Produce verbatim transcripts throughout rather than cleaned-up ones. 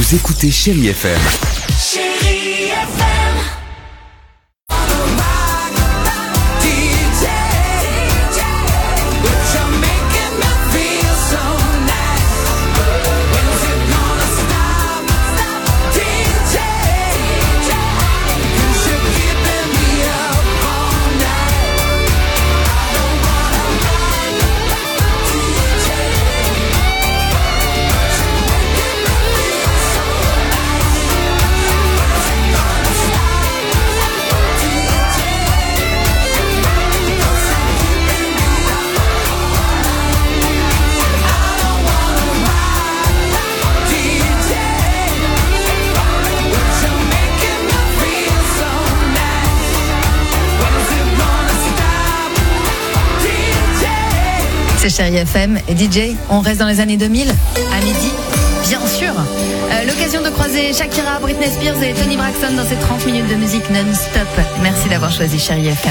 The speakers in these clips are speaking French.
Vous écoutez Chérie F M. Chérie F M. C'est Chérie F M et D J, on reste dans les années deux mille, à midi, bien sûr. Euh, l'occasion de croiser Shakira, Britney Spears et Toni Braxton dans ces trente minutes de musique non-stop. Merci d'avoir choisi Chérie F M.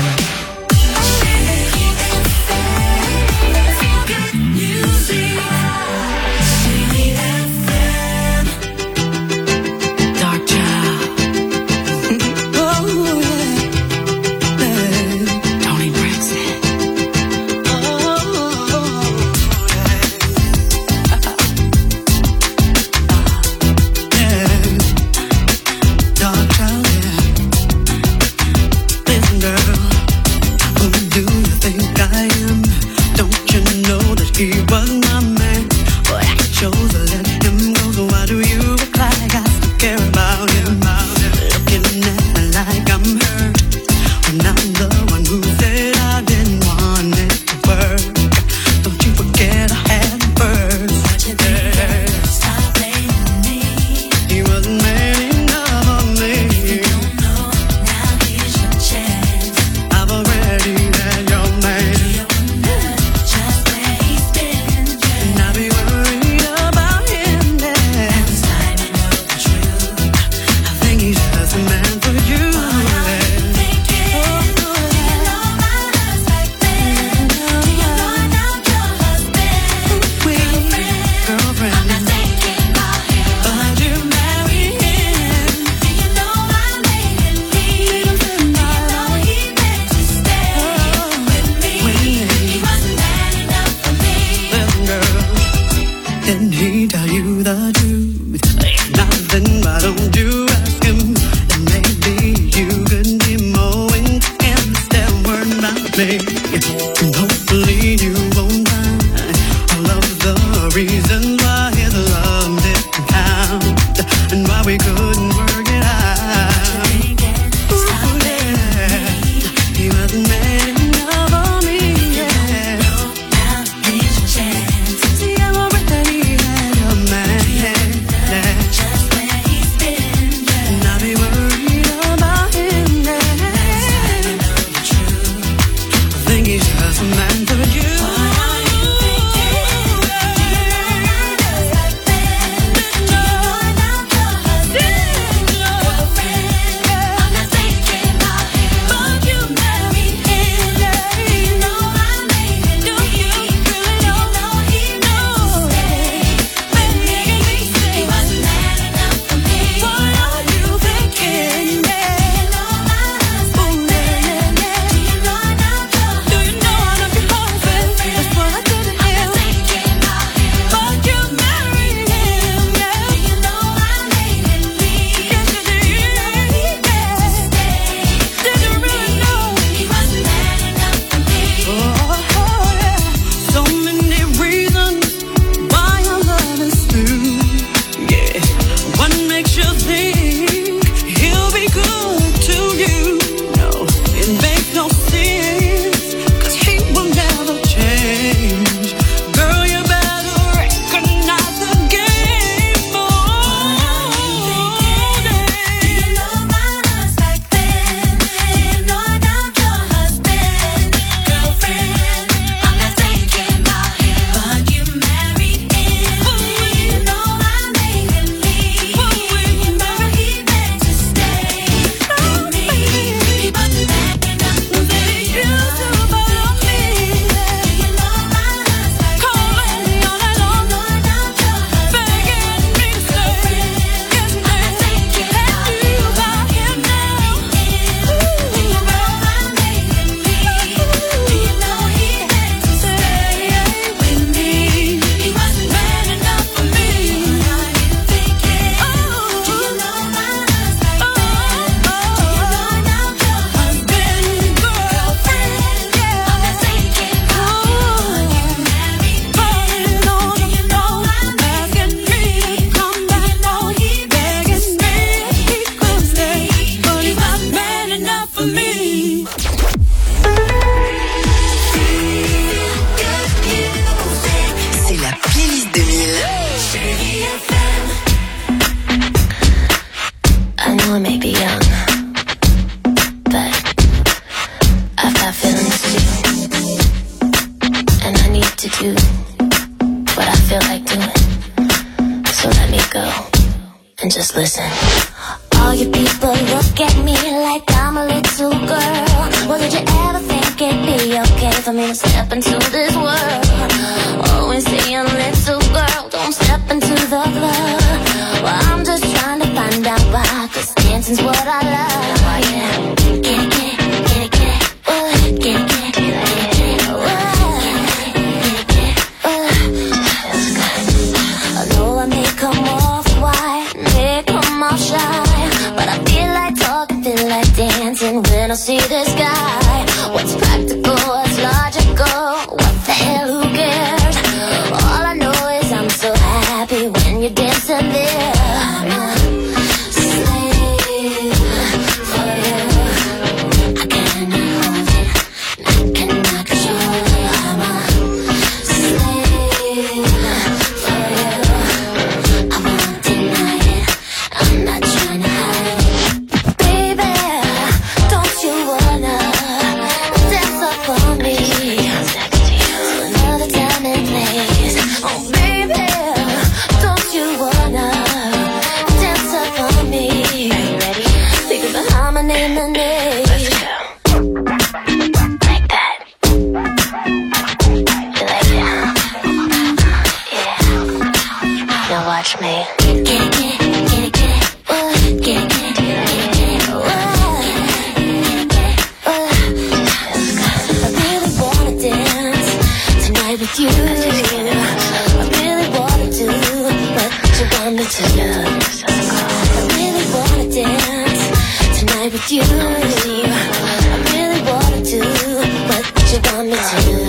Yeah. I may be young, but I've got feelings too, and I need to do what I feel like doing. So let me go and just listen. All you people look at me like I'm a little girl. Well, did you ever think it'd be okay for me to step into this world? Always saying, little girl, don't step into the club. Well, I'm just trying to find out why, 'cause dancing's what I love. Oh, yeah. Get it, get it, get it, get it. Uh, get it, get it, get it, get it. Uh, get it, get it, uh. I know I may come off quiet, may come off shy, but I feel like talking, feel like dancing when I see this guy. What's practical, what's logical, what the hell, who cares? All I know is I'm so happy when you're dancing there. I'm a slave for you. I cannot hold it, I cannot control it. I'm a slave for you. I won't deny it, I'm not trying to hide it. Baby, don't you wanna dance up on me to another time and place? Oh baby, don't you wanna dance up on me? Are you ready? Think of the harmony and the name. Let's go. Like that. You like that? Yeah. Now watch me. Get it, get it, get it, get it. Uh, get it, get it, get it, get it. Uh, uh, I really wanna dance tonight with you. I really wanna do what you want me to do. I really wanna dance tonight with you. I really wanna do what you want me to do.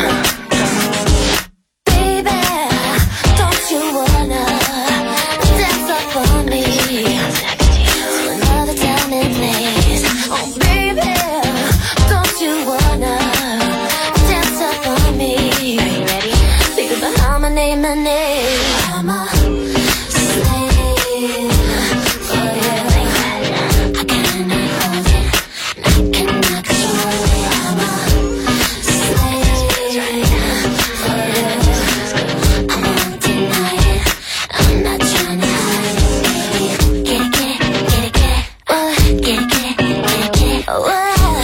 Baby, don't you wanna dance up on me to another time and place? Oh baby, don't you wanna dance up on me? Are you ready? Think of the harmony, my name. I'm a slave for you. I cannot hold it, I cannot control it. I'm a slave for you. I won't deny it, I'm not trying to hide it. Get it, get it, get it, get it. Uh, get it, get it, get it, get it. Uh,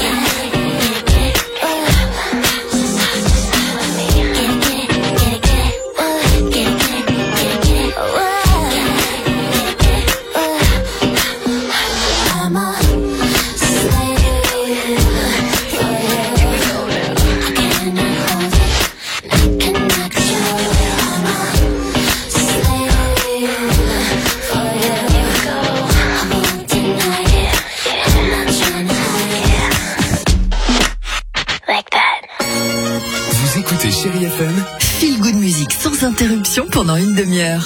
Vous écoutez Chérie F M. Feel good musique sans interruption pendant une demi-heure.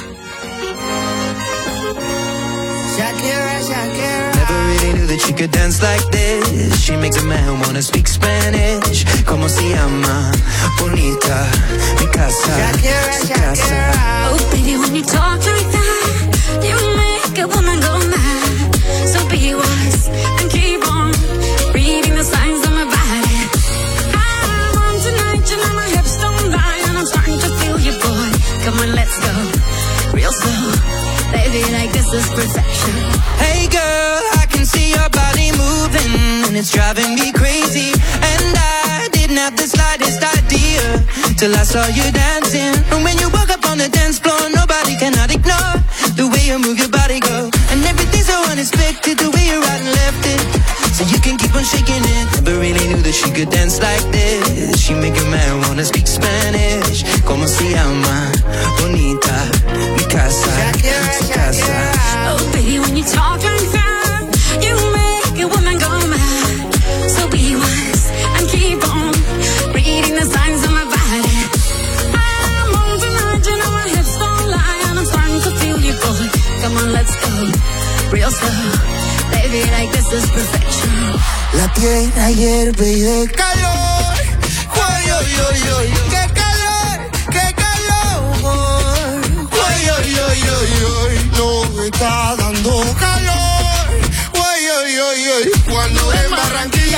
Shakira, Shakira. Never really knew that she could dance like this. She makes a man wanna speak Spanish. Como se llama? Bonita, mi casa, Shakira, su casa. Shakira. Oh, baby, when you talk like that, you make a woman go mad. So be wise and keep on reading the signs of my body. I'm on tonight, you know my hips don't lie, and I'm starting to feel you, boy. Come on, let's go real slow, baby, like this is perfection. Hey girl, I can see your body moving, and it's driving me crazy. And I didn't have the slightest idea till I saw you dancing. And when you walk up on the dance floor, nobody cannot ignore the way you move your body, girl. And everything's so unexpected, the way you right and left it, so you can keep on shaking it. Never really knew that she could dance like this. She make a man wanna speak Spanish. Como se llama? Bonita, mi casa, su casa. Oh, baby, when you talk like that, you make a woman go mad. So be wise and keep on reading the signs of my body. I'm on tonight, you know my hips don't lie, and I'm starting to feel you, boy. Come on, let's go real slow, baby, like this is perfection. La tierra hierve y de calor. Uy, uy, uy, uy, qué calor, qué calor. Uy, uy, uy, uy, uy, no me está dando calor. Uy,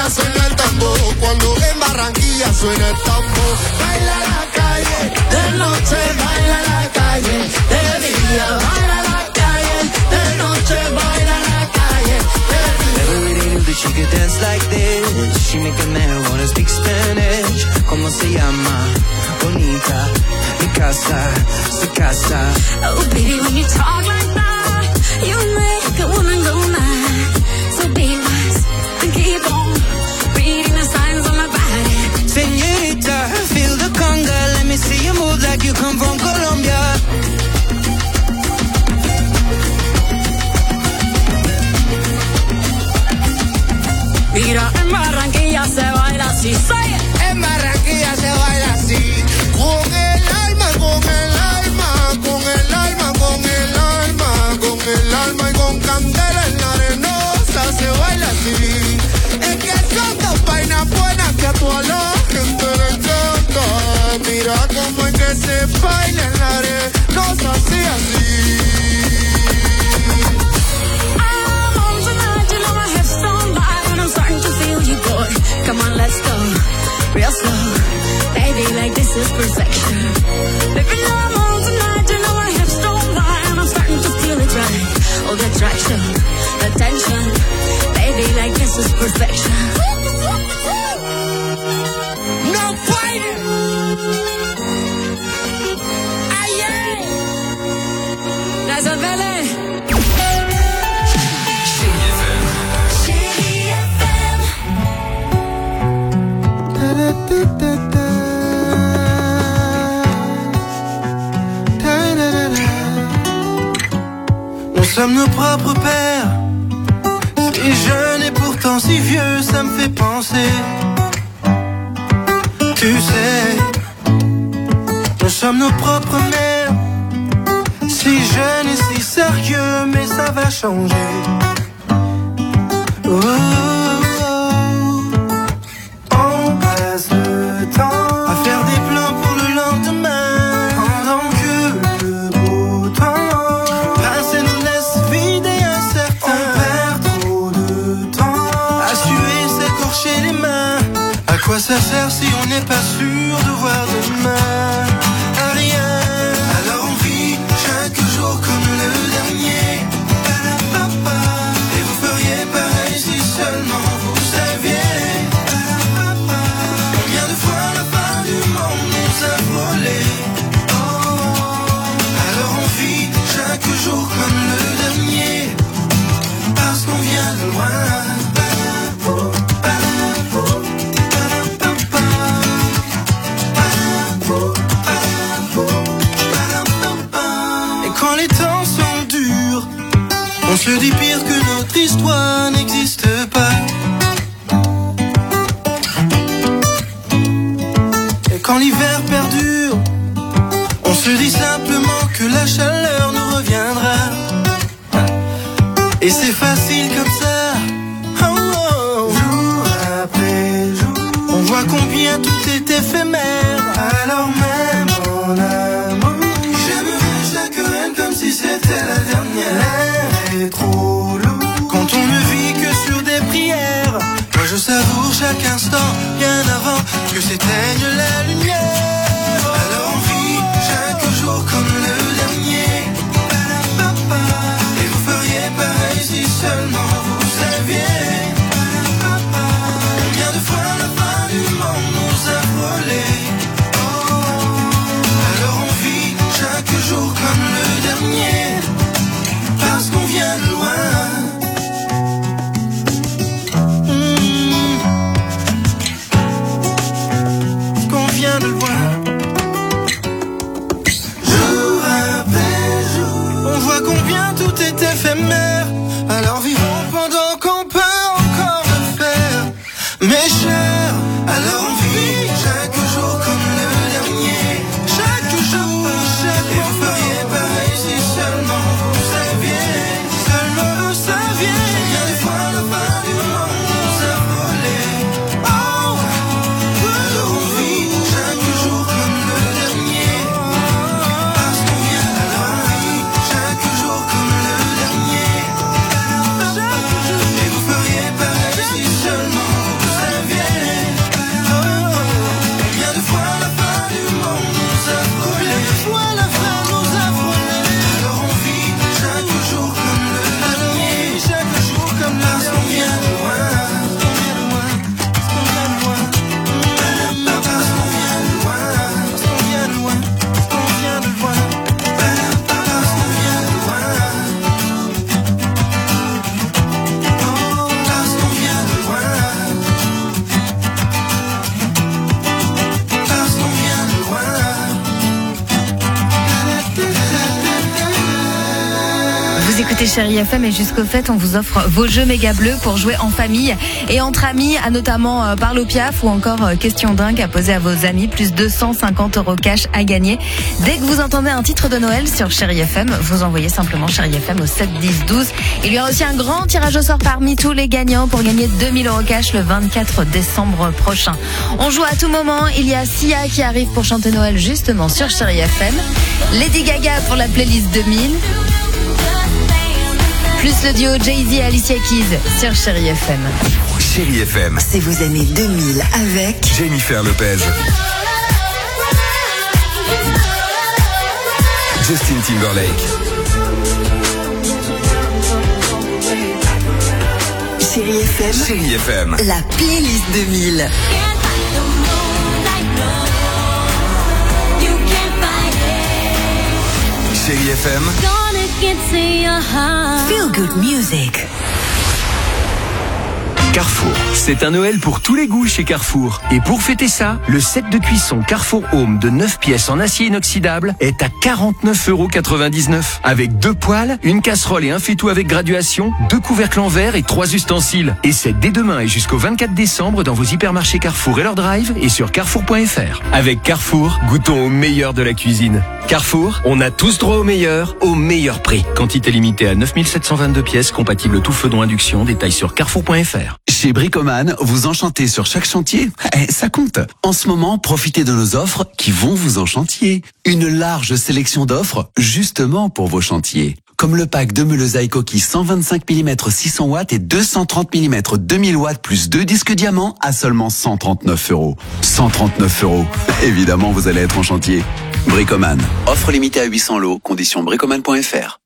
suena el tambor. Cuando en Barranquilla suena el tambor. Baila la calle, de noche baila la calle, de día baila la calle, de noche baila la calle, de día. Never really knew that she could dance like this. She make a man wanna speak Spanish. Como se llama? Bonita, mi casa, su casa. Oh, baby, when you talk like that, you make a woman go mad. So be wise and keep on reading the signs on my body. Señorita, feel the conga. Let me see you move like you come from Colombia. Mira, en Barranquilla se baila así, say it. En Barranquilla se baila así. Con el alma, con el alma, con el alma, con el alma, con el alma y con candela en la arenosa se baila así. Es que son dos vainas buenas que a toda la gente le encanta. Mira cómo es que se baila en la arenosa así, así. Starting to feel you, boy. Come on, let's go. Real slow. Baby, like this is perfection. Baby, I'm on tonight. You know my hips don't lie. And I'm starting to feel it right. Oh, the attraction, the tension. Baby, like this is perfection. No fighting. Aye, aye. That's a belly. Nous sommes nos propres pères, si jeunes et pourtant si vieux, ça me fait penser. Tu sais, nous sommes nos propres mères, si jeunes et si sérieux, mais ça va changer. Oh. Ça sert si on n'est pas sûr de voir demain à rien. Alors on vit chaque jour comme le dernier. Et vous feriez pareil si seulement vous saviez. Combien de fois la fin du monde nous a volé. Alors on vit chaque jour comme le dernier. Parce qu'on vient de loin. On se dit pire que notre histoire n'existe pas. Et quand l'hiver perdure, on se dit simplement que la chaleur nous reviendra. Et c'est facile comme ça. Oh, oh. Jour après jour, on voit combien tout est éphémère. Alors même en amour, j'aimerais chaque reine comme si c'était la dernière. Trop lourd. Quand on ne vit que sur des prières, moi je savoure chaque instant bien avant que s'éteigne la lumière. Alors on vit chaque jour comme le dernier. Et vous feriez pareil si seulement vous saviez. Combien de fois la fin du monde nous a volé. Alors on vit chaque jour comme le dernier. Parce qu'on vient de loin. Mmh. Qu'on vient de loin. Jour après jour, on voit combien tout est éphémère. Alors vivons pendant qu'on peut encore le faire. Mes chers, alors on vit chaque jour comme le dernier. Chaque jour, chaque jour. Et vous feriez pareil si seulement vous saviez. Seulement vous saviez. Combien de fois la fin du monde nous a volé. Oh, alors on vit chaque jour comme le dernier. Parce qu'on vient de loin. Chaque jour comme le dernier. Vous écoutez Chérie F M et jusqu'au fait, on vous offre vos jeux méga bleus pour jouer en famille et entre amis, à notamment euh, Parle au Piaf ou encore euh, Question dingue à poser à vos amis, plus deux cent cinquante euros cash à gagner. Dès que vous entendez un titre de Noël sur Chérie F M, vous envoyez simplement Chérie F M au sept dix douze. Il y aura aussi un grand tirage au sort parmi tous les gagnants pour gagner deux mille euros cash le vingt-quatre décembre prochain. On joue à tout moment. Il y a Sia qui arrive pour chanter Noël justement sur Chérie F M. Lady Gaga pour la playlist deux mille. Plus le duo Jay-Z et Alicia Keys sur Chérie F M. Chérie F M, C'est vos années deux mille avec Jennifer Lopez, Justin Timberlake, Chérie F M, Chérie F M, la playlist deux mille. Chérie F M, Feel Good Music. Carrefour, c'est un Noël pour tous les goûts chez Carrefour. Et pour fêter ça, le set de cuisson Carrefour Home de neuf pièces en acier inoxydable est à quarante-neuf euros quatre-vingt-dix-neuf. Avec deux poêles, une casserole et un faitout avec graduation, deux couvercles en verre et trois ustensiles. Et c'est dès demain et jusqu'au vingt-quatre décembre dans vos hypermarchés Carrefour et leur drive et sur carrefour point f r. Avec Carrefour, goûtons au meilleur de la cuisine. Carrefour, on a tous droit au meilleur, au meilleur prix. Quantité limitée à neuf mille sept cent vingt-deux pièces, compatible tout feu dont induction, détail sur carrefour point f r. Chez Bricoman, vous enchantez sur chaque chantier. Eh, ça compte. En ce moment, profitez de nos offres qui vont vous enchantier. Une large sélection d'offres justement pour vos chantiers. Comme le pack de meules Aikoki cent vingt-cinq millimètres six cents watts et deux cent trente millimètres deux mille watts plus deux disques diamants à seulement cent trente-neuf euros. cent trente-neuf euros. Évidemment, vous allez être en chantier. Bricoman. Offre limitée à huit cents lots. Conditions bricoman point f r.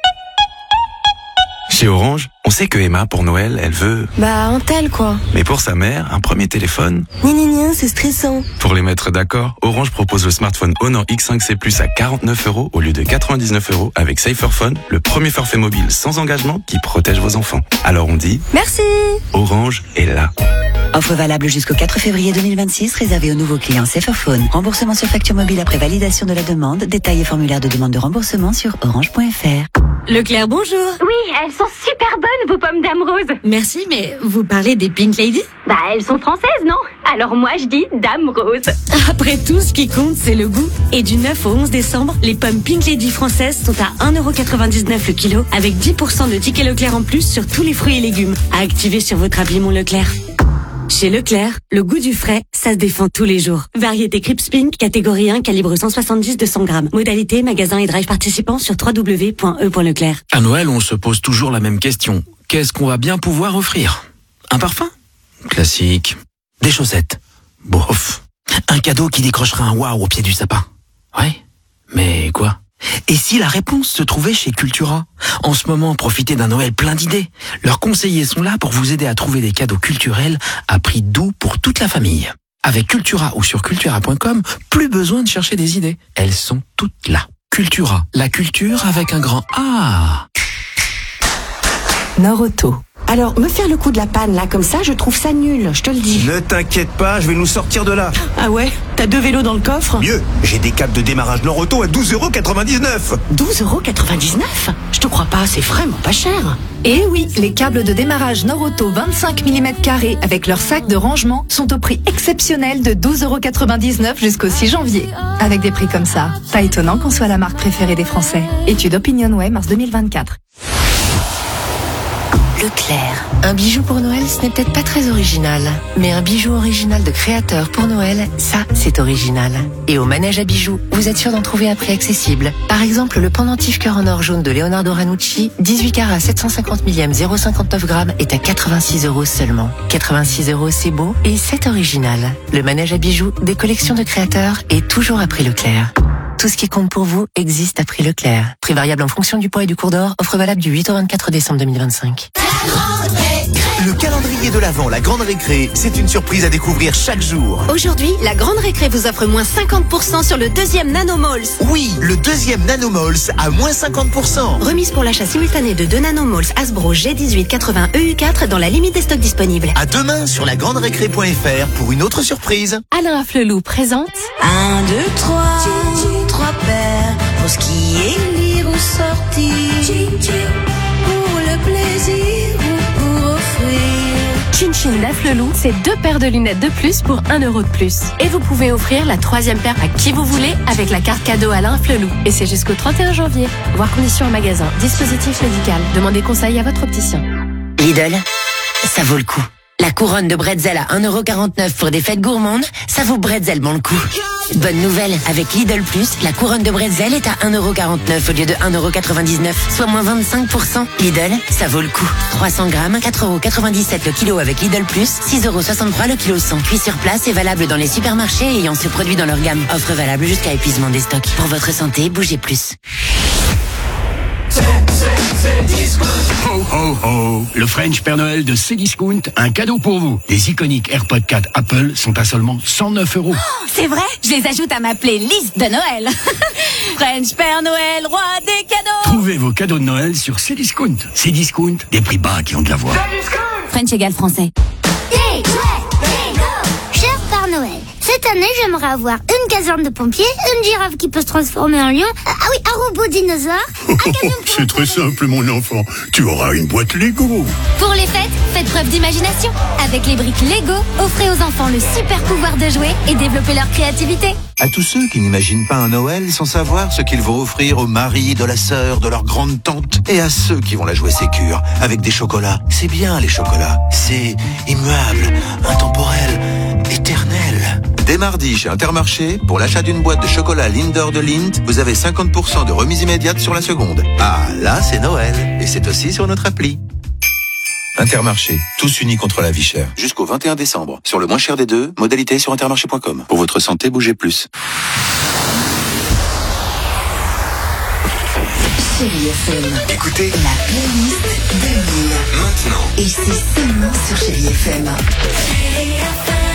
Chez Orange, on sait que Emma, pour Noël, elle veut... Bah, un tel, quoi. Mais pour sa mère, un premier téléphone. Ni ni ni, c'est stressant. Pour les mettre d'accord, Orange propose le smartphone Honor X cinq C Plus à quarante-neuf euros au lieu de quatre-vingt-dix-neuf euros avec Saferphone, le premier forfait mobile sans engagement qui protège vos enfants. Alors on dit... Merci. Orange est là. Offre valable jusqu'au quatre février deux mille vingt-six, réservée aux nouveaux clients Saferphone. Remboursement sur facture mobile après validation de la demande. Détails et formulaire de demande de remboursement sur orange point f r. Leclerc, bonjour. Oui, elles sont super bonnes, vos pommes Dame Rose. Merci, mais vous parlez des Pink Lady? Bah, elles sont françaises, non? Alors moi, je dis Dame Rose. Après tout, ce qui compte, c'est le goût. Et du neuf au onze décembre, les pommes Pink Lady françaises sont à un euro quatre-vingt-dix-neuf le kilo, avec dix pour cent de tickets Leclerc en plus sur tous les fruits et légumes. À activer sur votre appli Mon Leclerc. Chez Leclerc, le goût du frais, ça se défend tous les jours. Variété Crips Pink, catégorie un, calibre cent soixante-dix à deux cents grammes. Modalité, magasin et drive participants sur w w w point e point leclerc. À Noël, on se pose toujours la même question. Qu'est-ce qu'on va bien pouvoir offrir? Un parfum? Classique. Des chaussettes? Bof. Un cadeau qui décrochera un waouh au pied du sapin? Ouais. Mais quoi? Et si la réponse se trouvait chez Cultura? En ce moment, profitez d'un Noël plein d'idées. Leurs conseillers sont là pour vous aider à trouver des cadeaux culturels à prix doux pour toute la famille. Avec Cultura ou sur cultura point com, plus besoin de chercher des idées. Elles sont toutes là. Cultura, la culture avec un grand A. Nord-Auto. Alors, me faire le coup de la panne, là, comme ça, je trouve ça nul, je te le dis. Ne t'inquiète pas, je vais nous sortir de là. Ah ouais? T'as deux vélos dans le coffre? Mieux, j'ai des câbles de démarrage Nord-Auto à douze euros quatre-vingt-dix-neuf. douze euros quatre-vingt-dix-neuf? Je te crois pas, c'est vraiment pas cher. Et oui, les câbles de démarrage Nord-Auto vingt-cinq millimètres carrés avec leur sac de rangement sont au prix exceptionnel de douze euros quatre-vingt-dix-neuf jusqu'au six janvier. Avec des prix comme ça, pas étonnant qu'on soit la marque préférée des Français. Étude OpinionWay, mars deux mille vingt-quatre. Leclerc. Un bijou pour Noël, ce n'est peut-être pas très original. Mais un bijou original de créateur pour Noël, ça, c'est original. Et au manège à bijoux, vous êtes sûr d'en trouver à prix accessible. Par exemple, le pendentif cœur en or jaune de Leonardo Ranucci, dix-huit carats sept cent cinquante millième, zéro virgule cinquante-neuf grammes, est à quatre-vingt-six euros seulement. quatre-vingt-six euros, c'est beau et c'est original. Le manège à bijoux des collections de créateurs est toujours à prix Leclerc. Tout ce qui compte pour vous existe à prix Leclerc. Prix variable en fonction du poids et du cours d'or. Offre valable du huit au vingt-quatre décembre deux mille vingt-cinq. Le calendrier de l'Avent, la Grande Récré, c'est une surprise à découvrir chaque jour. Aujourd'hui, la Grande Récré vous offre moins cinquante pour cent sur le deuxième Nanomols. Oui, le deuxième Nanomols à moins cinquante pour cent. Remise pour l'achat simultané de deux Nanomols Hasbro G dix-huit quatre-vingts E U quatre dans la limite des stocks disponibles. À demain sur la grande récré point f r pour une autre surprise. Alain Afflelou présente Un, deux, trois, trois paires pour ce qui est lire ou sortir. Chine d'Afflelou, c'est deux paires de lunettes de plus pour un euro de plus. Et vous pouvez offrir la troisième paire à qui vous voulez avec la carte cadeau Alain Afflelou. Et c'est jusqu'au trente et un janvier. Voir conditions en magasin. Dispositif médical. Demandez conseil à votre opticien. Lidl, ça vaut le coup. La couronne de bretzel à un euro quarante-neuf pour des fêtes gourmandes, ça vaut bretzel bon le coup. Bonne nouvelle, avec Lidl Plus, la couronne de bretzel est à un euro quarante-neuf au lieu de un euro quatre-vingt-dix-neuf, soit moins vingt-cinq pour cent. Lidl, ça vaut le coup. trois cents grammes, quatre euros quatre-vingt-dix-sept le kilo avec Lidl Plus, six euros soixante-trois le kilo cent. Cuit sur place et valable dans les supermarchés ayant ce produit dans leur gamme. Offre valable jusqu'à épuisement des stocks. Pour votre santé, bougez plus. Ho ho ho! Le French Père Noël de Cdiscount, un cadeau pour vous. Les iconiques AirPods quatre Apple sont à seulement cent neuf euros. Oh, c'est vrai? Je les ajoute à ma playlist de Noël. French Père Noël, roi des cadeaux. Trouvez vos cadeaux de Noël sur Cdiscount. Cdiscount, des prix bas qui ont de la voix. French égale français. Hey, ouais, hey, go! Cher Père Noël, cette année, j'aimerais avoir une caserne de pompiers, une girafe qui peut se transformer en lion, ah oui, un robot dinosaure, un camion pour... C'est très simple, mon enfant. Tu auras une boîte Lego. Pour les fêtes, faites preuve d'imagination. Avec les briques Lego, offrez aux enfants le super pouvoir de jouer et développer leur créativité. À tous ceux qui n'imaginent pas un Noël sans savoir ce qu'ils vont offrir au mari de la sœur de leur grande tante, et à ceux qui vont la jouer sécure avec des chocolats. C'est bien les chocolats, c'est immuable, intemporel, éternel. Dès mardi chez Intermarché, pour l'achat d'une boîte de chocolat Lindor de Lindt, vous avez cinquante pour cent de remise immédiate sur la seconde. Ah, là c'est Noël, et c'est aussi sur notre appli. Intermarché, tous unis contre la vie chère. Jusqu'au vingt et un décembre. Sur le moins cher des deux, modalité sur intermarché point com. Pour votre santé, bougez plus. Chérie F M. Écoutez la playlist de Lille. Maintenant. Et c'est seulement sur Chérie F M. Chérie F M.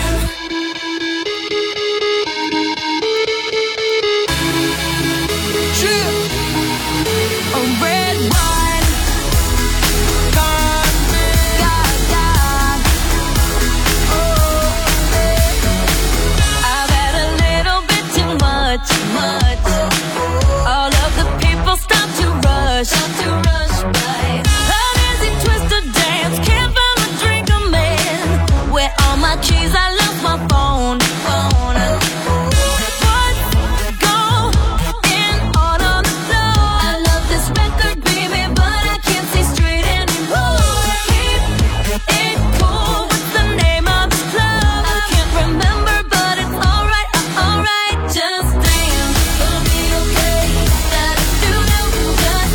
Start to rush by. How does it twist to dance? Can't find a drink I'm in. Where all my keys? I lost my phone. Phone. What's going on on the floor? I love this record, baby, but I can't see straight anymore. Keep it cool. What's the name of this club? I can't remember, but it's alright, uh, alright. Just dance, it'll be okay. Gotta do do just.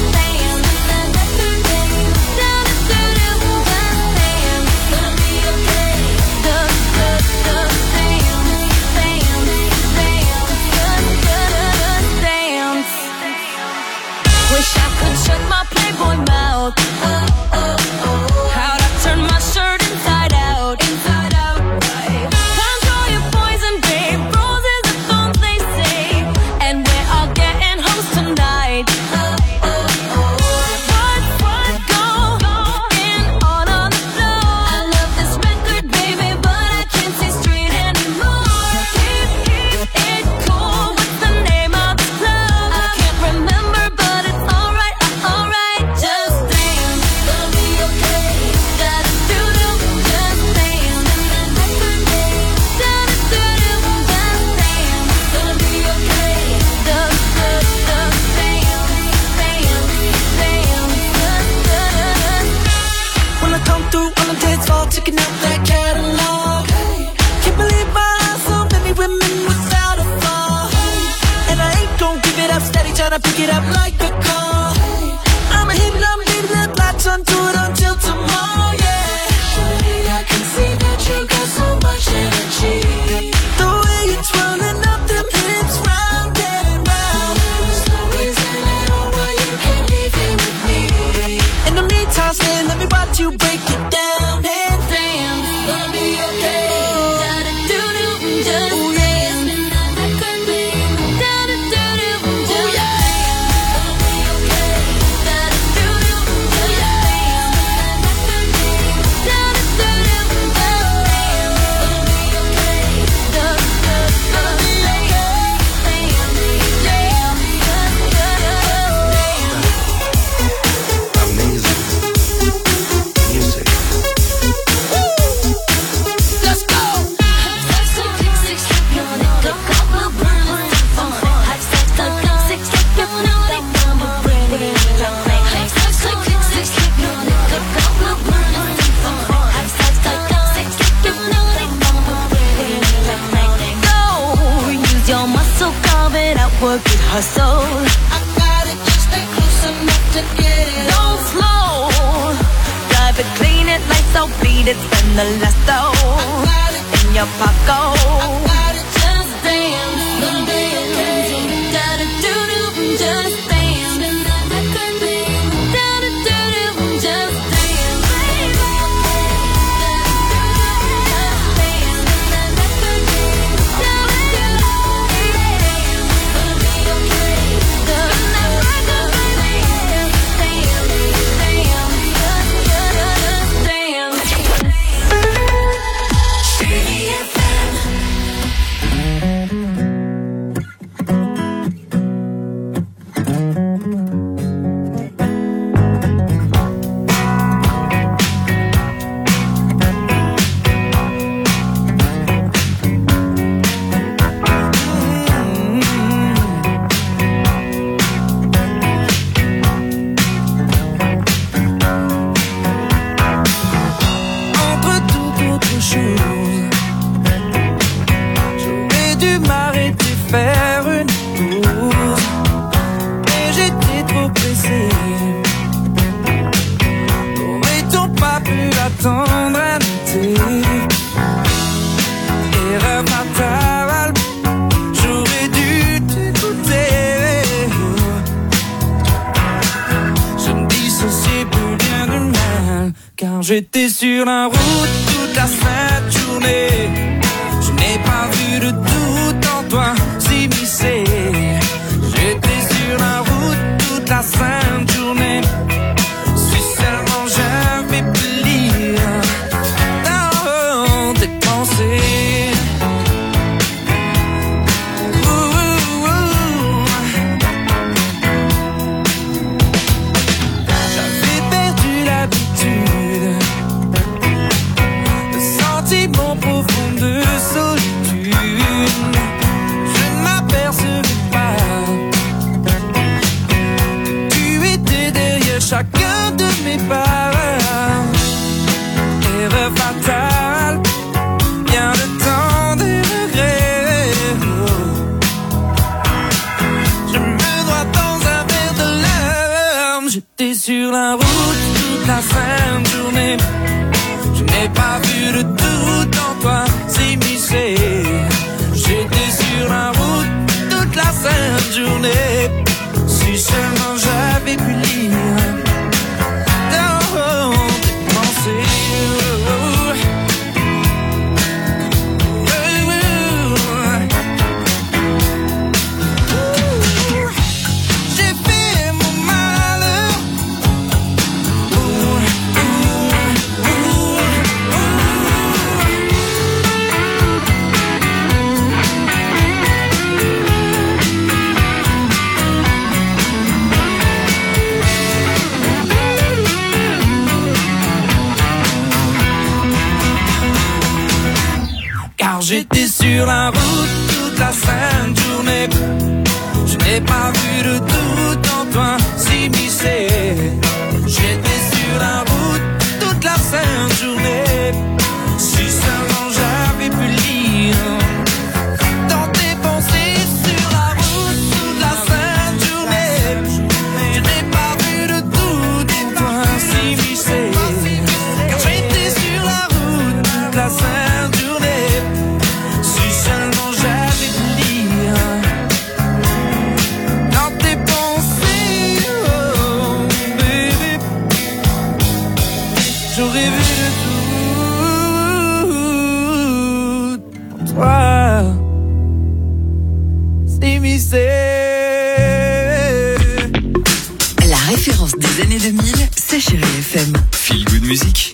Wish I could shut my Playboy mouth. Oh, oh, oh. How'd I turn my shirt inside out? Inside out, right. Control your poison, babe. Roses are thorns, they say. And we're all getting home tonight. Oh, oh, oh. What's, what's going on on the floor? I love this record, baby, but I can't see straight anymore. Keep, keep it cool. What's the name of this club? I can't remember, but it's alright, uh, alright. Just dance, it'll be okay. Gotta do do, just dance. Gotta do do, just dance. It'll be okay. Just, just, just dance, dance, dance. Just, just. When I come through on the dance floor, checking out that catalog. Can't believe my eyes, so many women without a flaw. And I ain't gon' give it up, steady tryna pick it up like a call. I'ma hit it up, leave that latch onto it until tomorrow, yeah. Shorty, I can see that you got so much energy. The way you're twirling up them hips round and round. There's no reason at all why you can't leave here with me. In the meantime, stay, let me watch you break it down and dance. Gonna be okay. Gotta do do, just dance. Gotta do do, just dance. Gonna be okay. Gotta do do, just dance. Gotta do do, just dance. Gonna be okay. Just, just, just dance, dance, dance, just, just, just dance. Amazing music. look at her soul. I got it, just stay close enough to get it. Don't slow, drive it, clean it, lights out, beat it, spend the last though in your pocket. I got it, just dance, dance, gotta do do, just dance. J'étais sur la route toute la sainte journée. Je n'ai pas vu de doute en toi s'immiscer. J'étais sur la route toute la sainte journée. Si seulement j'avais pu lire dans tes pensées. Ouh, ouh, ouh. J'avais perdu l'habitude, mon profond de solitude. Je ne m'apercevais pas que tu étais derrière chacun de mes pas. Erreur fatale, bien le temps des regrets. Je me noie dans un verre de larmes. J'étais sur la route toute la sainte journée. Je n'ai pas vu le doute en toi s'immiscer. J'étais sur la route toute la sainte journée. Si seulement j'avais pu lire dans tes pensées. J'ai fait mon malheur. J'étais sur la route toute la sainte journée. Je n'ai pas vu de doute en toi s'immiscer. J'étais sur la route toute la sainte journée. Si seulement j'avais pu lire dans tes pensées. Sur la route toute la sainte journée. Je n'ai pas vu de doute en toi s'immiscer. Car j'étais sur la route toute la sainte journée. Seulement j'avais pu lire dans tes pensées, oh baby. J'aurais vu le tout en toi s'immiscer. La référence des années deux mille, c'est Chérie F M. Feel Good Music.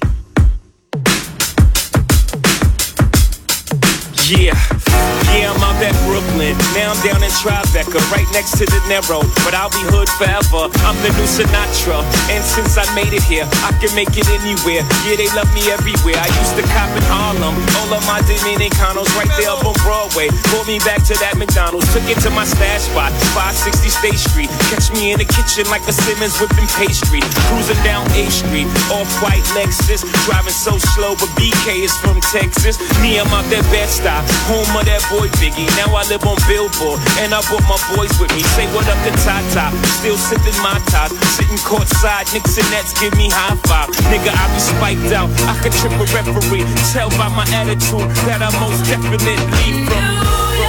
Yeah, yeah, I'm out at Brooklyn. Now I'm down in Tribeca, right next to the Narrow. But I'll be hood forever. I'm the new Sinatra. And since I made it here, I can make it anywhere. Yeah, they love me everywhere. I used to cop in Harlem. All of my Dominicanos right there up on Broadway. Pulled me back to that McDonald's. Took it to my stash spot, five sixty State Street. Catch me in the kitchen like a Simmons whipping pastry. Cruising down A Street, off-white Lexus. Driving so slow, but B K is from Texas. Me, I'm out that Bed-Stuy, home of that boy Biggie. Now I live on Billboard. Lord. And I brought my boys with me. Say what up to Tata. Still sipping my top. Sitting courtside. Knicks and Nets give me high five. Nigga, I be spiked out. I could trip a referee. Tell by my attitude that I most definitely from.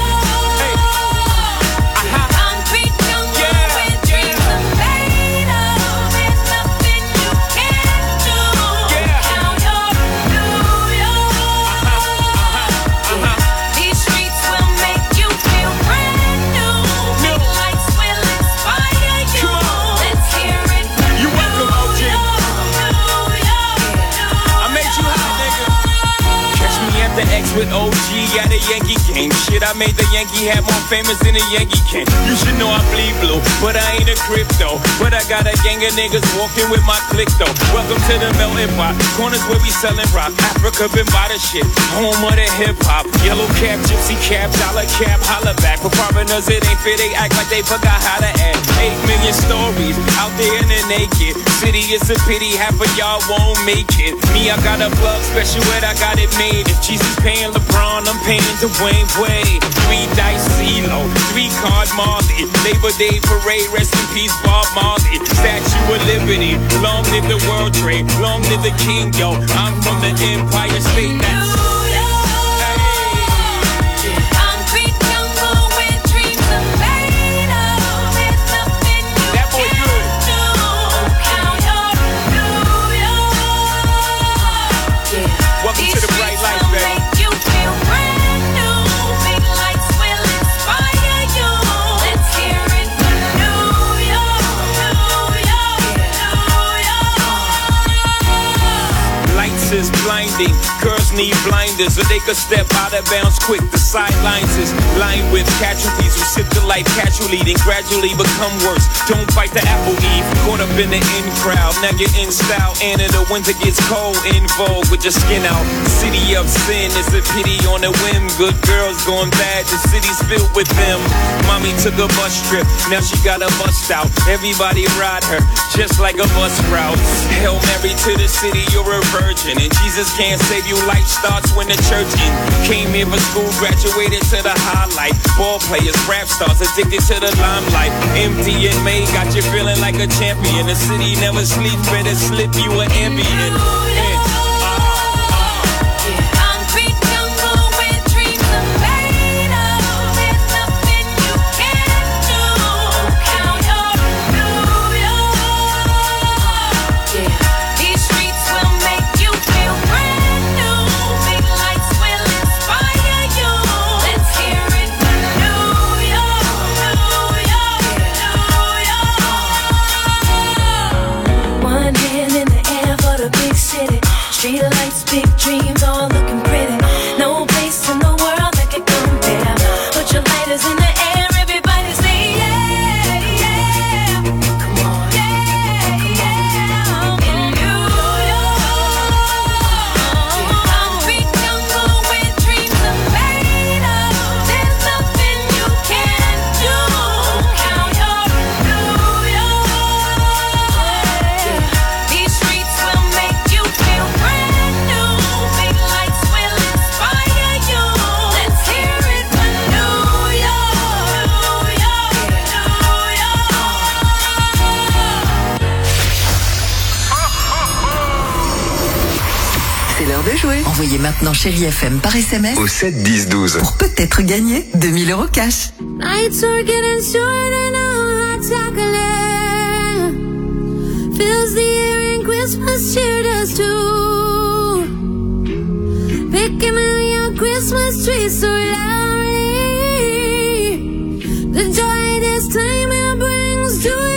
With O G at a Yankee game. Shit, I made the Yankee hat more famous than a Yankee can. You should know I bleed blue, but I ain't a crypto. But I got a gang of niggas walking with my click though. Welcome to the melting pot. Corners where we selling rock. Africa been by the shit. Home of the hip hop. Yellow cap, gypsy cap, dollar cap, holla back. For foreigners it ain't fair, they act like they forgot how to act. Eight million stories out there in the naked city. It's a pity half of y'all won't make it. Me, I got a plug special ed, I got it made. If Jesus paying LeBron, I'm paying Dwayne Wade. Three dice CeeLo, three card Marley. Labor Day parade, rest in peace Bob Marley. Statue of Liberty, long live the World Trade, long live the King, yo. I'm from the Empire State. That's blinding. Girls need blinders so they could step out of bounds quick. The sidelines is lined with casualties who sip the life casually, then gradually become worse. Don't bite the apple eve. Caught up in the in crowd. Now you're in style, and in the winter gets cold. In vogue with your skin out. City of sin, it's a pity on a whim. Good girls going bad, the city's filled with them. Mommy took a bus trip, now she got a bust out. Everybody ride her, just like a bus route. Hail Mary to the city, you're a virgin. And Jesus can't save you, life starts when the church in. Came here for school, graduated to the highlight. Ball players, rap stars, addicted to the limelight. Empty and May got you feeling like a champion. The city never sleeps, better slip you an ambient. Street lights, big dreams, all looking pretty. No place in the world that could compare. Put your lighters in the air, everybody say yeah, yeah. Come on, yeah, yeah. In New York, concrete jungle where dreams are made of. There's nothing you can't do. Count your New York. These streets will make you feel brand. C'est l'heure de jouer. Envoyez maintenant Chérie F M par S M S au sept dix douze pour peut-être gagner deux mille euros cash. Nights are getting shorter now, hot chocolate fills the air and Christmas cheer does too. Picking out your Christmas tree so loudly, the joy this time it brings to you.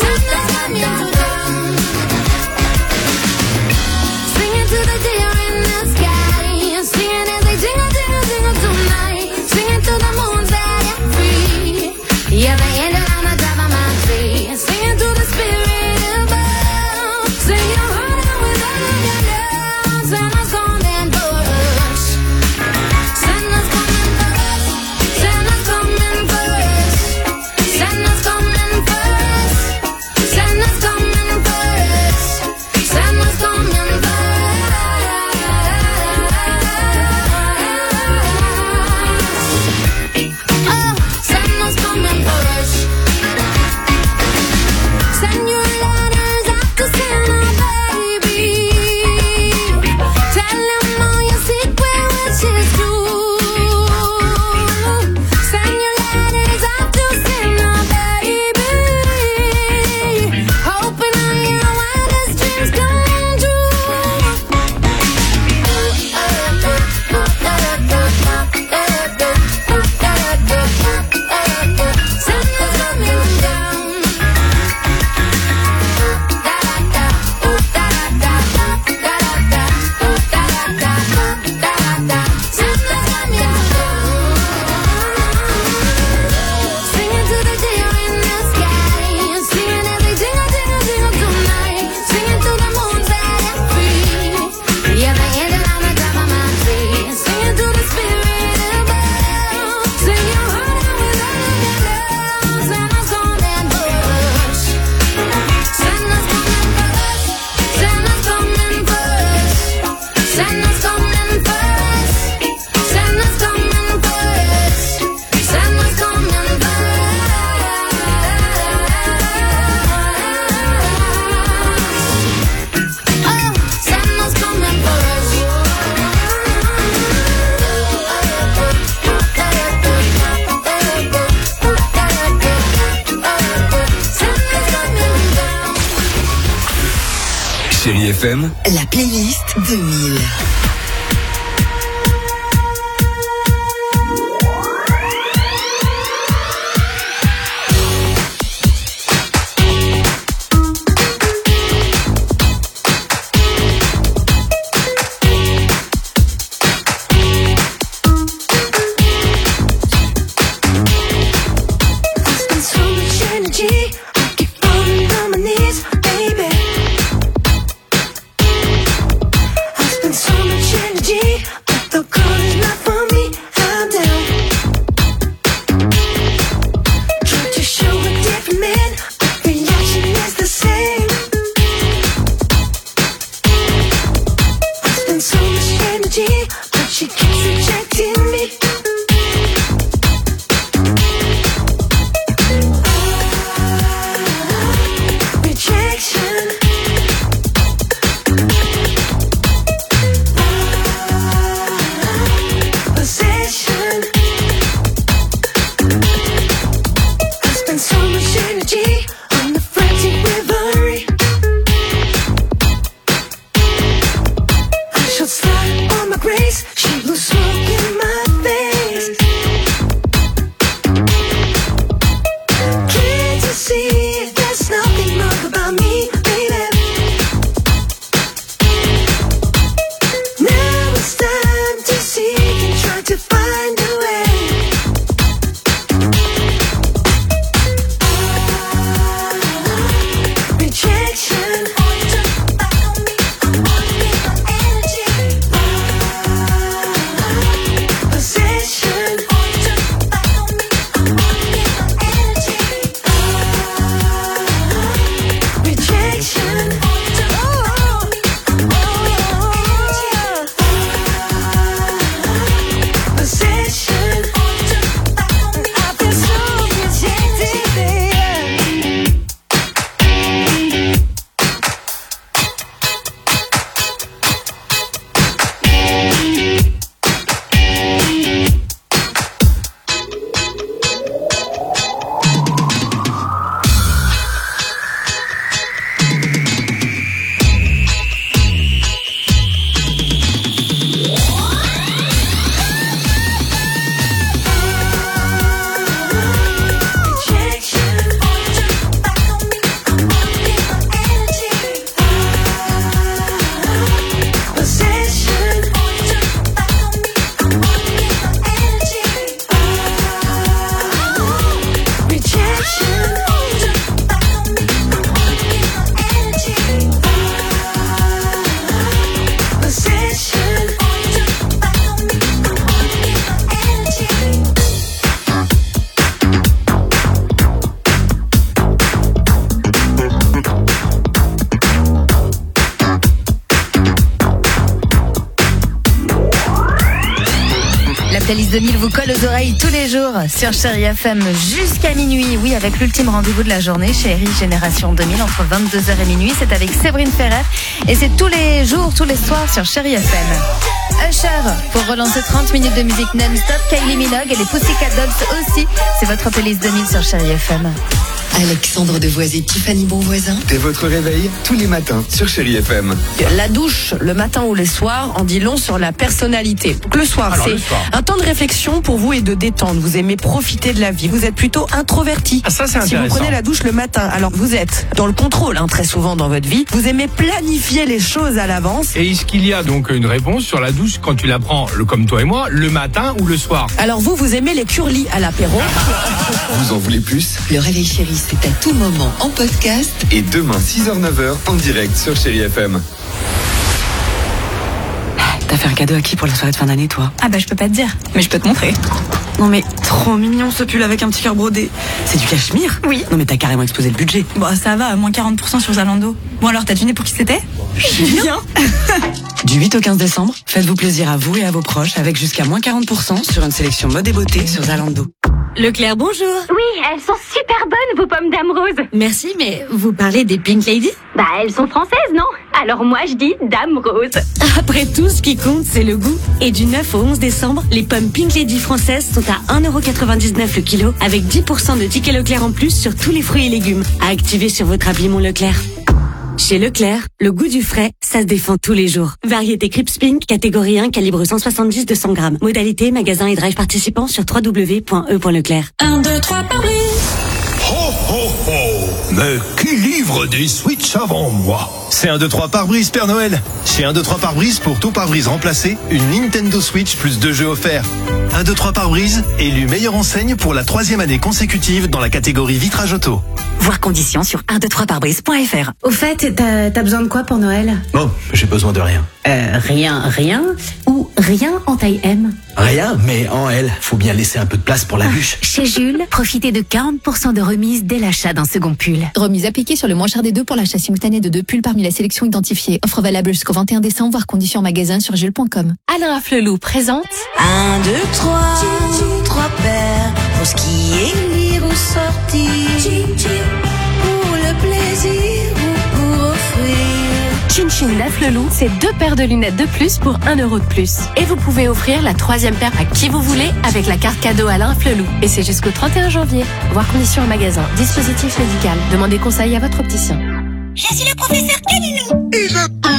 Singing to the deer in the Chérie F M, la playlist deux mille. La liste deux mille vous colle aux oreilles tous les jours sur Chérie F M jusqu'à minuit. Oui, avec l'ultime rendez-vous de la journée, Chérie Génération deux mille, entre vingt-deux heures et minuit. C'est avec Séverine Ferrer et c'est tous les jours, tous les soirs sur Chérie F M. Usher, pour relancer trente minutes de musique non-stop. Kylie Minogue et les Pussycat Dolls aussi. C'est votre playlist deux mille sur Chérie F M. Alexandre Devoise et Tiffany Bonvoisin. C'est votre réveil tous les matins sur Chérie F M. La douche, le matin ou le soir, en dit long sur la personnalité. Donc le soir, Alors, c'est le soir. un temps de réflexion pour vous et de détente. Vous aimez profiter de la vie. Vous êtes plutôt introverti. Ah, ça, c'est Si vous intéressant. prenez la douche le matin, alors vous êtes dans le contrôle, hein, très souvent dans votre vie. Vous aimez planifier les choses à l'avance. Et est-ce qu'il y a donc une réponse sur la douche quand tu la prends, le, comme toi et moi, le matin ou le soir? Alors vous, vous aimez les curlis à l'apéro. Vous en voulez plus? Le réveil chéri, c'est à tout moment en podcast. Et demain, six heures neuf heures, en direct sur Chérie F M. T'as fait un cadeau à qui pour la soirée de fin d'année, toi? Ah bah je peux pas te dire, mais je peux te montrer. Non mais trop mignon ce pull avec un petit cœur brodé. C'est du cachemire? Oui. Non mais t'as carrément explosé le budget. Bon ça va, moins quarante pour cent sur Zalando. Bon alors t'as deviné pour qui c'était? Julien. Du huit au quinze décembre, faites-vous plaisir à vous et à vos proches avec jusqu'à moins quarante pour cent sur une sélection mode et beauté sur Zalando. Leclerc, bonjour. Oui, elles sont super bonnes, vos pommes d'âme rose. Merci, mais vous parlez des Pink Lady? Bah, elles sont françaises, non? Alors moi, je dis dame rose. Après tout, ce qui compte, c'est le goût. Et du neuf au onze décembre, les pommes Pink Lady françaises sont à un euro quatre-vingt-dix-neuf le kilo, avec dix pour cent de tickets Leclerc en plus sur tous les fruits et légumes. À activer sur votre appli Mon Leclerc. Chez Leclerc, le goût du frais, ça se défend tous les jours. Variété Crips Pink, catégorie un, calibre cent soixante-dix deux cents grammes. Modalité, magasin et drive participants sur w w w point e point leclerc. un, deux, trois, Paris. Ho, ho, ho. Mais qui livre des Switch avant moi? C'est un, deux, trois pare-brise Père Noël. Chez un, deux, trois pare-brise, pour tout pare-brise remplacé, une Nintendo Switch plus deux jeux offerts. un, deux, trois pare-brise, élu meilleure enseigne pour la troisième année consécutive dans la catégorie vitrage auto. Voir conditions sur un, deux, trois pare-brise point f r. Au fait, t'as, t'as besoin de quoi pour Noël? Oh, j'ai besoin de rien. Euh, rien, rien? Ou rien en taille M? Rien, mais en L. Faut bien laisser un peu de place pour la bûche. Chez Jules, profitez de quarante pour cent de remise dès l'achat d'un second pull. Remise appliquée sur le moins cher des deux pour l'achat simultané de deux pulls parmi la sélection identifiée. Offre valable jusqu'au vingt et un décembre, voire conditions en magasin sur jules point com. Alain Afflelou présente Un, deux, trois, trois paires pour skier, lire ou sortir. Pour le plaisir ou pour offrir. Chin Chin d'Afflelou, c'est deux paires de lunettes de plus pour un euro de plus. Et vous pouvez offrir la troisième paire à qui vous voulez avec la carte cadeau Alain Afflelou. Et c'est jusqu'au trente et un janvier. Voir conditions en magasin. Dispositif médical. Demandez conseil à votre opticien. Je suis le professeur Caninou. Et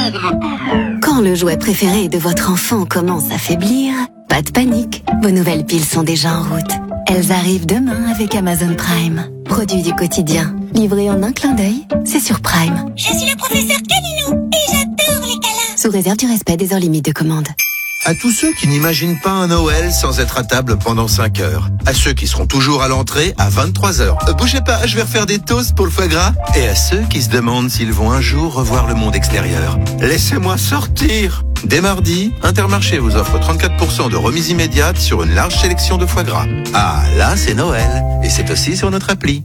je... Quand le jouet préféré de votre enfant commence à faiblir, pas de panique. Vos nouvelles piles sont déjà en route. Elles arrivent demain avec Amazon Prime. Produit du quotidien. Livré en un clin d'œil, c'est sur Prime. Je suis le professeur Caninou et j'adore les câlins. Sous réserve du respect des heures limites de commande. À tous ceux qui n'imaginent pas un Noël sans être à table pendant cinq heures. À ceux qui seront toujours à l'entrée à vingt-trois heures. Euh, bougez pas, je vais refaire des toasts pour le foie gras. Et à ceux qui se demandent s'ils vont un jour revoir le monde extérieur. Laissez-moi sortir. Dès mardi, Intermarché vous offre trente-quatre pour cent de remise immédiate sur une large sélection de foie gras. Ah, là, c'est Noël. Et c'est aussi sur notre appli.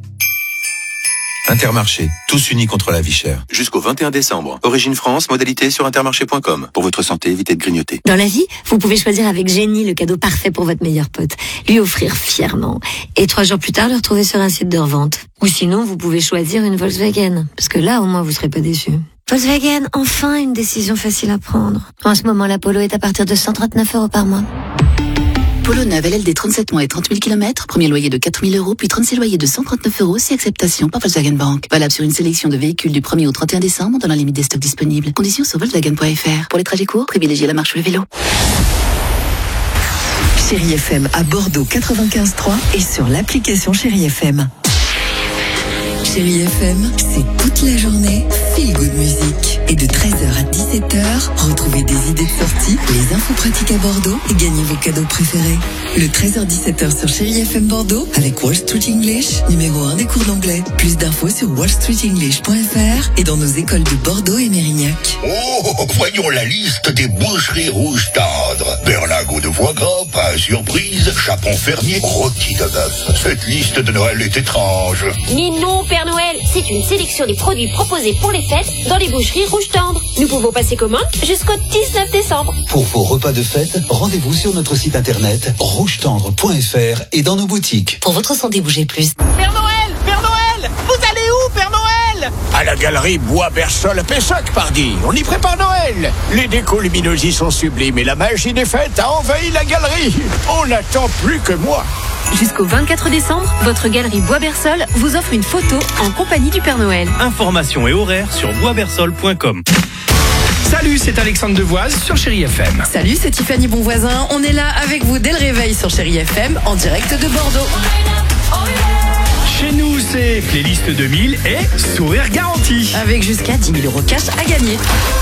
Intermarché, tous unis contre la vie chère. Jusqu'au vingt et un décembre. Origine France, modalité sur intermarché point com. Pour votre santé, évitez de grignoter. Dans la vie, vous pouvez choisir avec génie le cadeau parfait pour votre meilleur pote. Lui offrir fièrement. Et trois jours plus tard, le retrouver sur un site de revente. Ou sinon, vous pouvez choisir une Volkswagen. Parce que là, au moins, vous serez pas déçus. Volkswagen, enfin une décision facile à prendre. En ce moment, la Polo est à partir de cent trente-neuf euros par mois. Polo neuve L L D trente-sept mois et trente mille kilomètres. Premier loyer de quatre mille euros, puis trente-six loyers de cent trente-neuf euros, si acceptation par Volkswagen Bank. Valable sur une sélection de véhicules du premier au trente et un décembre, dans la limite des stocks disponibles. Conditions sur volkswagen point f r. Pour les trajets courts, privilégiez la marche ou le vélo. Chérie F M à Bordeaux quatre-vingt-quinze virgule trois et sur l'application Chérie F M. Chérie F M, c'est toute la journée Feel Good Music. Et de treize heures à dix-sept heures, retrouvez des idées de sortie, les infos pratiques à Bordeaux et gagnez vos cadeaux préférés. Le treize heures dix-sept heures sur Chérie F M Bordeaux avec Wall Street English, numéro un des cours d'anglais. Plus d'infos sur wall street english point f r et dans nos écoles de Bordeaux et Mérignac. Oh, voyons la liste des boucheries rouges tendres. Berlingot de foie gras, pain surprise, chapon fermier, rôti de bœuf. Cette liste de Noël est étrange. Mais non, Père Noël, c'est une sélection des produits proposés pour les fêtes dans les boucheries rouges tendres. Nous pouvons passer commande jusqu'au dix-neuf décembre. Pour vos repas de fête, rendez-vous sur notre site internet rouge tendre point f r et dans nos boutiques. Pour votre santé, bougez plus. Père Noël, Père Noël, vous allez où, Père Noël? À la galerie Bois-Bersol à Pessac, pardi. On y prépare Noël. Les décos lumineuses y sont sublimes et la magie des fêtes a envahi la galerie. On n'attend plus que moi. Jusqu'au vingt-quatre décembre, votre galerie Bois-Bersol vous offre une photo en compagnie du Père Noël. Informations et horaires sur bois bersol point com. Salut, c'est Alexandre Devoise sur Chérie F M. Salut, c'est Tiffany Bonvoisin. On est là avec vous dès le réveil sur Chérie F M en direct de Bordeaux. Chez nous, c'est playlist deux mille et sourire garanti. Avec jusqu'à dix mille euros cash à gagner.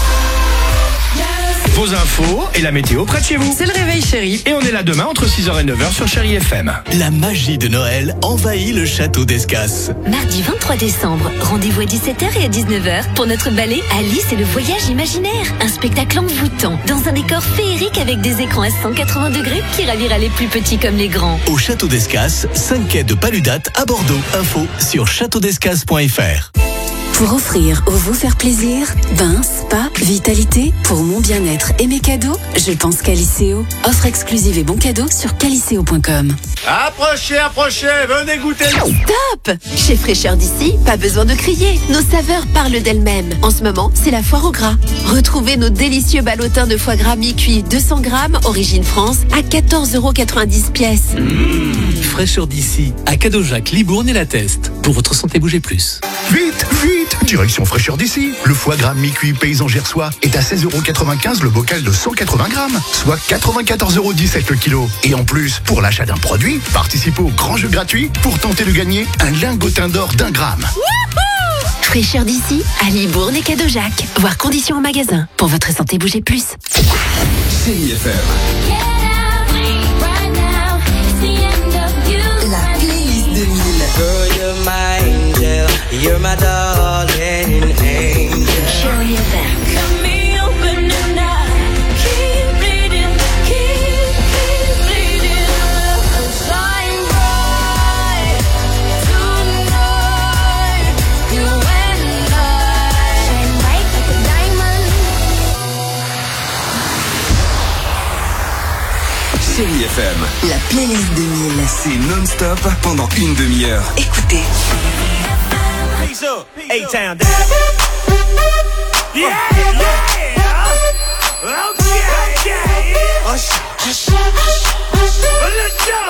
Vos infos et la météo près de chez vous. C'est le réveil chéri. Et on est là demain entre six heures et neuf heures sur Chérie F M. La magie de Noël envahit le château d'Escas. Mardi vingt-trois décembre, rendez-vous à dix-sept heures et à dix-neuf heures pour notre ballet Alice et le voyage imaginaire. Un spectacle envoûtant dans un décor féerique avec des écrans à cent quatre-vingts degrés qui ravira les plus petits comme les grands. Au château d'Escas, cinq quai de Paludate à Bordeaux. Info sur château d'escas point f r. Pour offrir ou vous faire plaisir, bain, spa, vitalité, pour mon bien-être et mes cadeaux, je pense qu'à Caliceo. Offre exclusive et bons cadeaux sur caliceo point com. Approchez, approchez, venez goûter. Stop! Chez Fraîcheur d'ici, pas besoin de crier. Nos saveurs parlent d'elles-mêmes. En ce moment, c'est la foire au gras. Retrouvez nos délicieux ballotins de foie gras mi-cuit deux cents grammes, origine France, à quatorze euros quatre-vingt-dix pièces. Mmh. Fraîcheur d'ici, à Cadeaujac, Libourne et La Teste. Pour votre santé, bougez plus. Vite, vite, direction fraîcheur d'ici. Le foie gras mi-cuit paysan gersois est à seize euros quatre-vingt-quinze le bocal de cent quatre-vingts grammes, soit quatre-vingt-quatorze euros dix-sept le kilo. Et en plus, pour l'achat d'un produit, participez au grand jeu gratuit pour tenter de gagner un lingotin d'or d'un gramme. Fraîcheur d'ici, à Libourne et Cadeau-Jacques. Voir conditions en magasin. Pour votre santé, bougez plus. Chérie F M. La playlist deux mille. Girl, you're my angel. You're my darling angel. Chérie F M. Got me open and I keep bleeding, keep, keep bleeding. Shine bright tonight. You and I shine bright like a diamond. Chérie F M. La playlist deux mille. C'est non-stop pendant une demi-heure. Écoutez. Peace up, A-Town. Yeah, yeah. Okay, okay. Hush, hush, hush, hush. Let's go.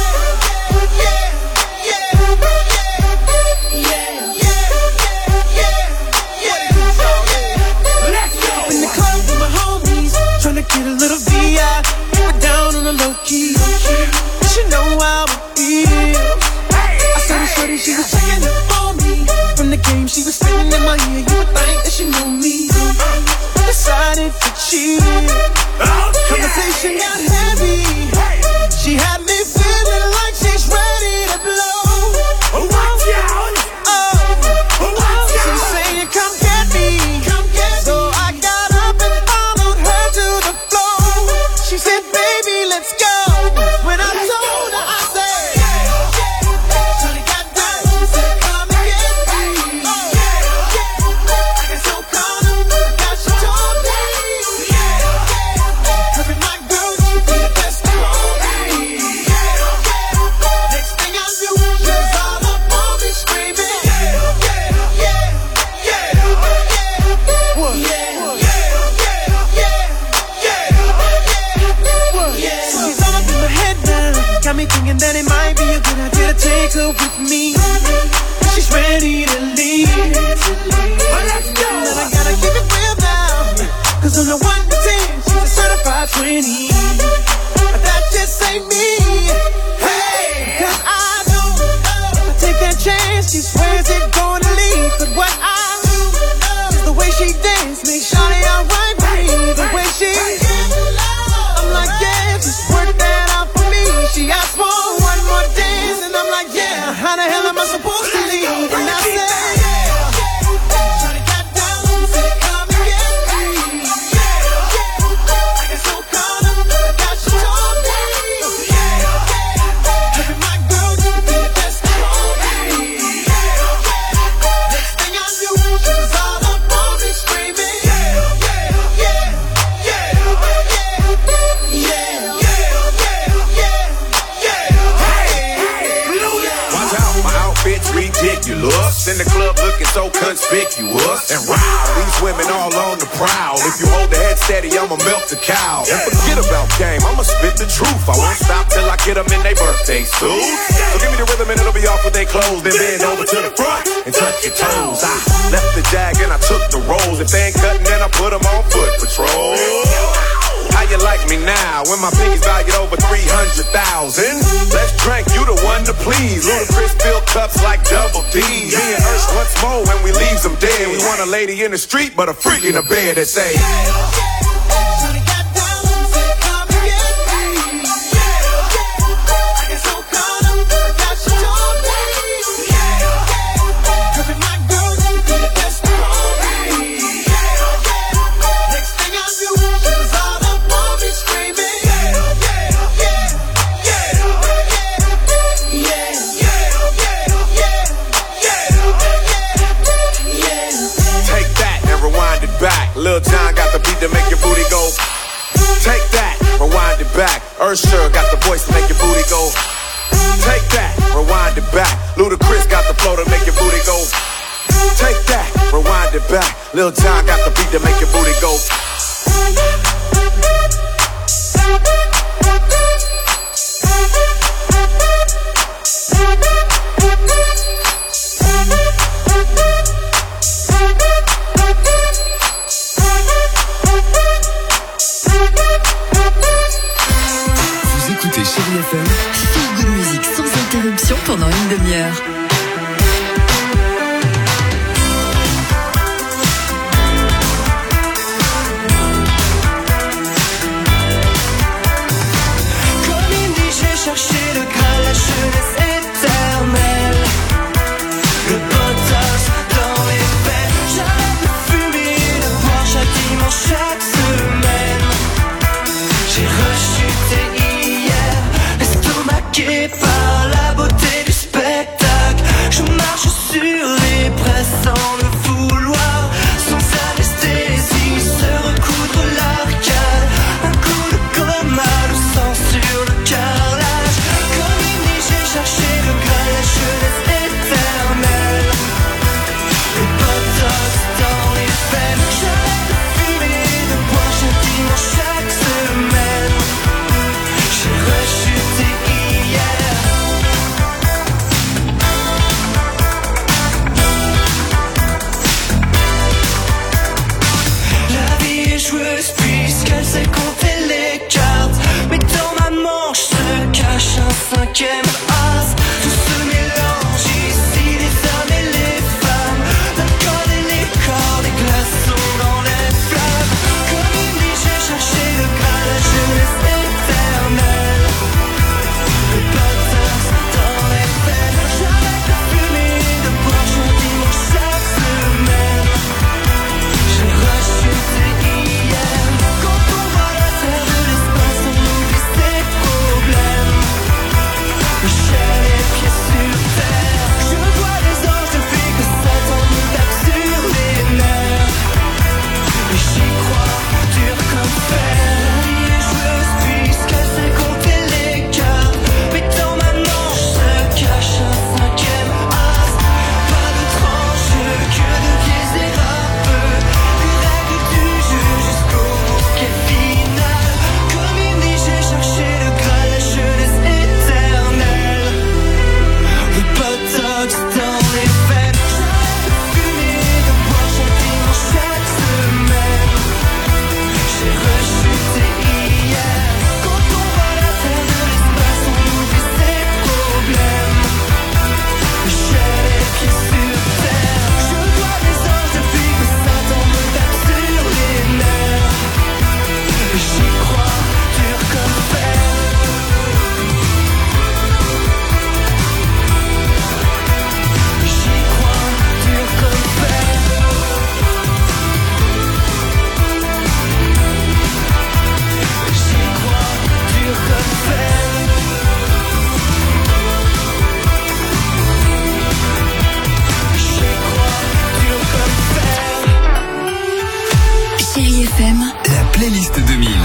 Get a little V I, put down on the low key. She know how I feel. I saw the shorty, she was checking up on me. From the game, she was spinning in my ear. You would think that she knew me. Decided to cheat. Conversation got heavy. She had me feeling like she's ready to blow. Watch out! Oh, she's saying, come get me. Come get me. So I got up and followed her to the floor. She said, baby, let's go. When I told her, I said, Shawty got down, she said, come and get me. I got so caught up, got she told me. Hurry, my girl, you be the best around me. Next thing I knew, she was all up on me screaming. Yeah, yeah, yeah, yeah, yeah, yeah. She's all up in my head now, got me thinking that it might be a good idea to take her with me. She's ready to leave. But let's go. And I gotta keep it real now, cause on the one to ten, she's a certified twenty. But that just ain't me. Hey, cause I know if I take that chance, she swears it's gonna leave. But what I do is the way she dance makes Shawty alright with me. The way she, I'm like, yeah, just work that out for me. She asked for one more dance, and I'm like, yeah, how the hell am I supposed to leave? And I said, Shawty got down, said, come and get me. I got so caught up, got she told me. Hurry, my girl, you be the best around me. Next thing I knew, she was all up on me screaming. Yeah, yeah, yeah, yeah, yeah, yeah. Watch out, my outfit's ridiculous. In the club looking so conspicuous. And wow, these women all on the prowl. If you hold the head steady, I'ma melt the cow. And forget about game, I'ma spit the truth. I won't stop till I get them in their birthday suits. So give me the rhythm and it'll be off with their clothes. Then bend over to the front and touch your toes. I left the jag and I took the rolls. If they ain't cutting, then I put them on foot patrol. How you like me now when my pinky's valued over three hundred thousand? Let's drink, you the one to please. Ludacris fill cups like double D. Me and Ursh once more when we leaves them dead. We want a lady in the street, but a freak in the bed that say, Lil Jon got the beat to make your booty go. Take that, rewind it back. Usher got the voice to make your booty go. Take that, rewind it back. Ludacris got the flow to make your booty go. Take that, rewind it back. Lil Jon got the beat to make your booty go. F M, la playlist deux mille.